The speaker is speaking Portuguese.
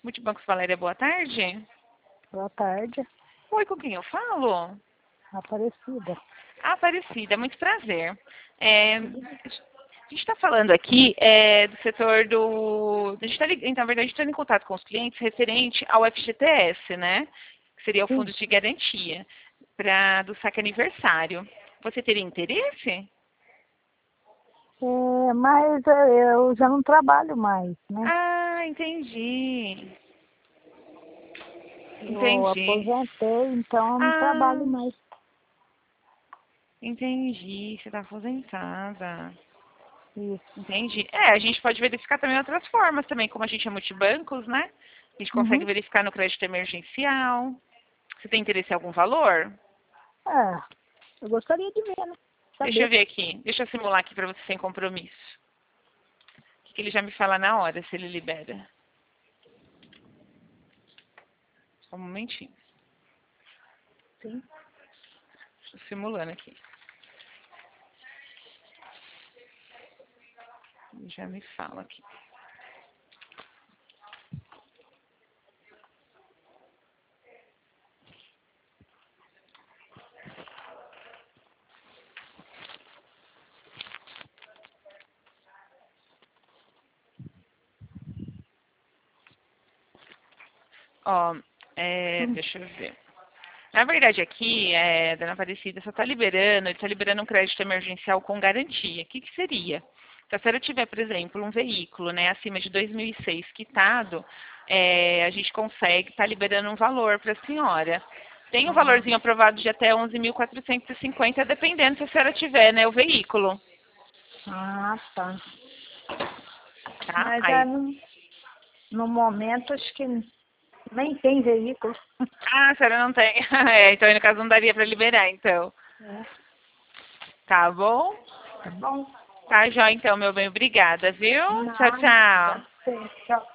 Multibancos Valéria, boa tarde. Boa tarde, Oi, com quem eu falo? Aparecida. Aparecida, muito prazer. A gente está falando aqui do setor do... A gente tá, na verdade, está em contato com os clientes referente ao FGTS, né? Que seria o Sim, Fundo de Garantia do saque aniversário. Você teria interesse? mas eu já não trabalho mais, né? Ah, entendi. Eu Entendi. aposentei, então eu não Ah, trabalho mais. entendi. Você está aposentada. Isso. Entendi. A gente pode verificar também outras formas também, como a gente é multibancos, né? A gente consegue Uhum. verificar no crédito emergencial. Você tem interesse em algum valor? É, eu gostaria de ver, né? Deixa eu Saber. ver aqui. Deixa eu simular aqui para você sem compromisso. Que ele já me fala na hora se ele libera. Só um momentinho. Sim. Estou simulando aqui. Ele já me fala aqui. Ó, deixa eu ver. Na verdade, aqui, Dona Aparecida, só está liberando, ele está liberando um crédito emergencial com garantia. O que, que seria? Se a senhora tiver, por exemplo, um veículo, né, acima de 2006 quitado, a gente consegue estar liberando um valor para a senhora. Tem um Ah, valorzinho aprovado de até 11.450, dependendo se a senhora tiver, né, o veículo, tá. tá? Mas Aí. no momento acho que nem tem veículo. Ah, a senhora não tem. Então aí no caso não daria para liberar, então. É, Tá bom? tá bom? Tá, joia, então, meu bem. Obrigada, viu? Tchau, Nada. tchau. Tchau.